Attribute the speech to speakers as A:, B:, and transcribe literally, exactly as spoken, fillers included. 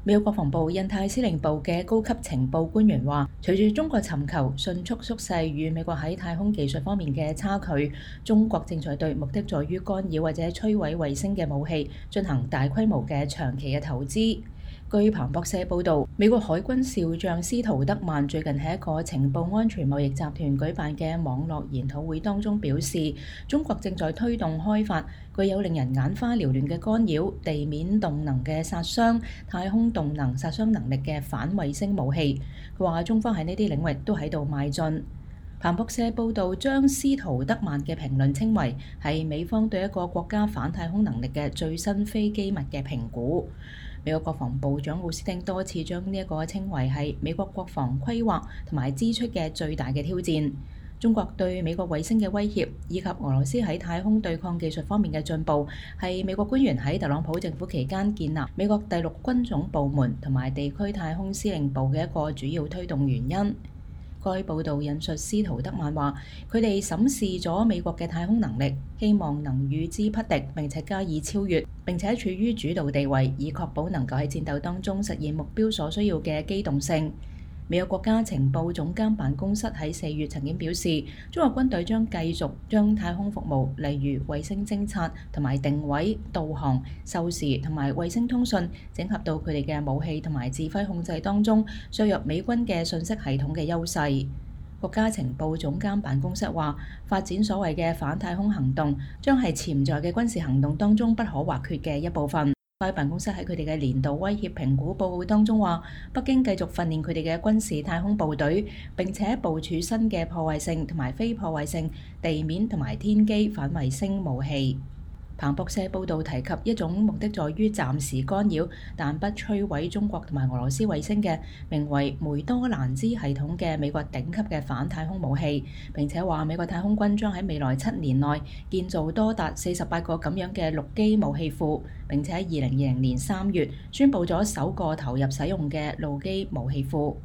A: 美國國防部印太司令部嘅高級情報官員話，隨住中國尋求迅速縮細與美國喺太空技術方面嘅差距，中國正在對目的在於干擾或者摧毀衛星嘅武器進行大規模嘅長期嘅投資。據彭博社報導，美國海軍少將斯圖德曼最近喺一個情報安全貿易集團舉辦嘅網絡研討會當中表示，中國正在推動開發具有令人眼花繚亂嘅干擾、地面動能嘅殺傷、太空動能殺傷能力嘅反衛星武器。佢話中方喺呢啲領域都喺度邁進。彭博社報導將斯圖德曼嘅評論稱為係美方對一個國家反太空能力嘅最新非機密嘅評估。美國國防部長奧斯汀多次將呢一個稱為係美國國防規劃同埋支出嘅最大嘅挑戰。中國對美國衛星嘅威脅以及俄羅斯喺太空對抗技術方面嘅進步，係美國官員喺特朗普政府期間建立美國第六軍種部門同埋地區太空司令部嘅一個主要推動原因。該報導引述斯圖德曼話，佢哋審視咗美國嘅太空能力，希望能與之匹敵並且加以超越，並且處於主導地位，以確保能夠喺戰鬥當中實現目標所需要嘅機動性。美國國家情報總監辦公室喺四月曾經表示，中國軍隊將繼續將太空服務，例如衛星偵察同埋定位、導航、授時同埋衛星通訊，整合到佢哋嘅武器同埋指揮控制當中，削弱美軍嘅信息系統嘅優勢。國家情報總監辦公室話，發展所謂嘅反太空行動，將係潛在嘅軍事行動當中不可或缺嘅一部分。該辦公室喺佢哋嘅年度威脅評估報告當中話，北京繼續訓練佢哋嘅軍事太空部隊，並且部署新嘅破壞性同埋非破壞性地面同埋天基反衛星武器。彭博社報導提及一種目的在於暫時干擾但不摧毀中國同埋俄羅斯衛星嘅名為梅多蘭茲系統嘅美國頂級嘅反太空武器，並且話美國太空軍將喺未來七年內建造多達四十八個咁樣嘅陸基武器庫，並且喺二零二零年三月宣佈咗首個投入使用嘅陸基武器庫。